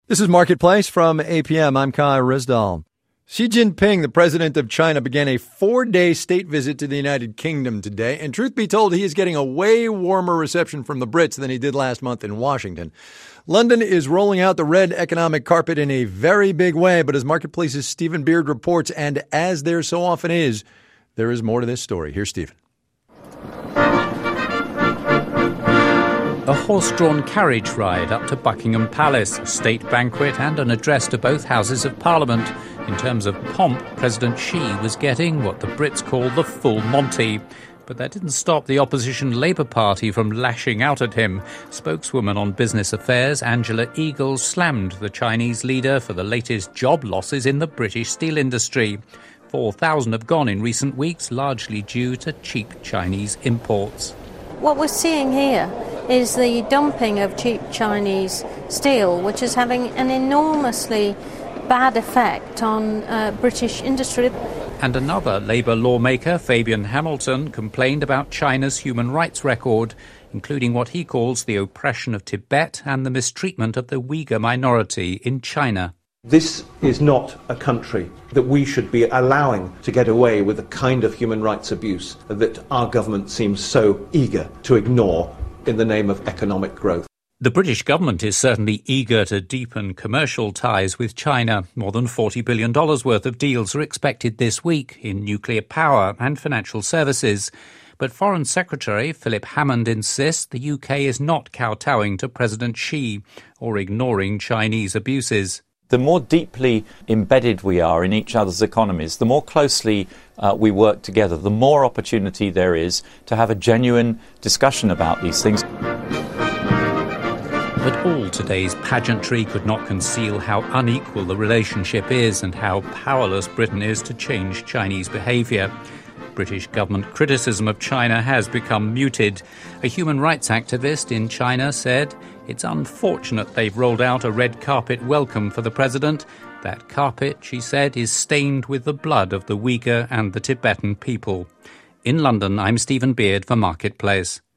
This is Marketplace from APM. I'm Kai Rizdal. Xi Jinping, the president of China, began a 4-day state visit to the United Kingdom today. And truth be told, he is getting a way warmer reception from the Brits than he did last month in Washington. London is rolling out the red economic carpet in a very big way. But as Marketplace's Stephen Beard reports, and as there so often is, there is more to this story. Here's Stephen. A horse-drawn carriage ride up to Buckingham Palace, a state banquet and an address to both houses of Parliament. In terms of pomp, President Xi was getting what the Brits call the full Monty. But that didn't stop the opposition Labour Party from lashing out at him. Spokeswoman on business affairs Angela Eagles slammed the Chinese leader for the latest job losses in the British steel industry. 4,000 have gone in recent weeks, largely due to cheap Chinese imports. What we're seeing here is the dumping of cheap Chinese steel, which is having an enormously bad effect on British industry. And another Labour lawmaker, Fabian Hamilton, complained about China's human rights record, including what he calls the oppression of Tibet and the mistreatment of the Uyghur minority in China. This is not a country that we should be allowing to get away with the kind of human rights abuse that our government seems so eager to ignore in the name of economic growth. The British government is certainly eager to deepen commercial ties with China. More than $40 billion worth of deals are expected this week in nuclear power and financial services. But Foreign Secretary Philip Hammond insists the UK is not kowtowing to President Xi or ignoring Chinese abuses. The more deeply embedded we are in each other's economies, the more closely we work together, the more opportunity there is to have a genuine discussion about these things. But all today's pageantry could not conceal how unequal the relationship is and how powerless Britain is to change Chinese behaviour. British government criticism of China has become muted. A human rights activist in China said, "It's unfortunate they've rolled out a red carpet welcome for the president. That carpet," she said, "is stained with the blood of the Uyghur and the Tibetan people." In London, I'm Stephen Beard for Marketplace.